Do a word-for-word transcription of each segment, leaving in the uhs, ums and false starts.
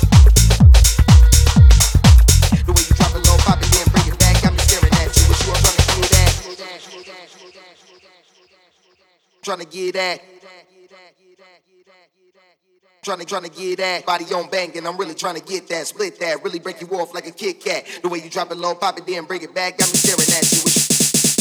The way you drop it low, pop it, then bring it back, got me staring at you. What you all trying to get at? Trying to get at. Trying to, trying to get that body on banging. I'm really trying to get that, split that, really break you off like a Kit Kat. The way you drop it low, pop it, then bring it back, got me staring at you. What you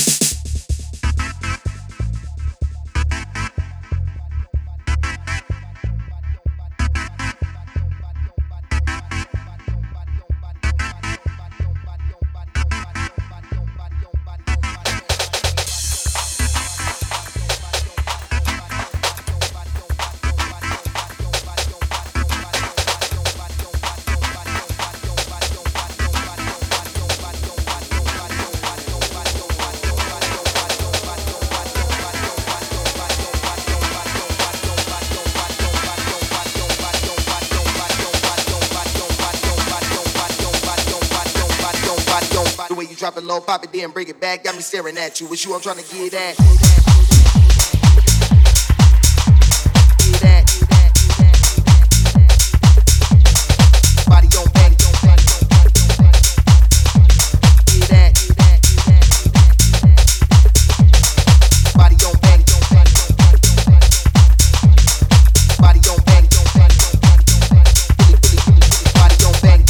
The way you drop it low, pop it, then bring it back, got me staring at you. What you all trying to get at? Get at. Body on bang. Get at. Body on bang. Body on bang. Body on bang.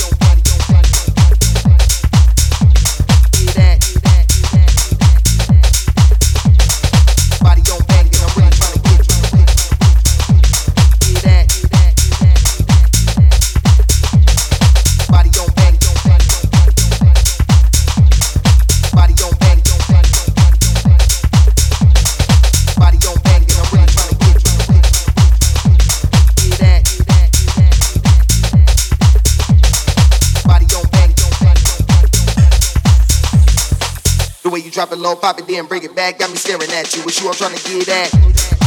The way you drop it low, pop it, then bring it back, got me staring at you. What you all trying to get at?